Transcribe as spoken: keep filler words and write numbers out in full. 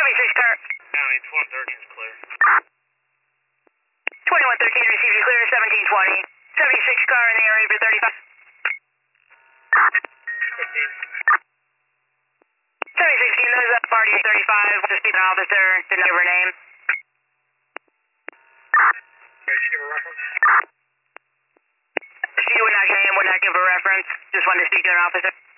seventy-six car. County, twenty-one thirteen is clear. twenty-one thirteen received you clear, seventeen twenty. seventy-six car in the area for thirty-five. fifteen. seventy-six, you know that party at thirty-five, just speak an officer, didn't give her name. Okay, she give a reference? She would not give a name, would not give a reference, just wanted to speak to an officer.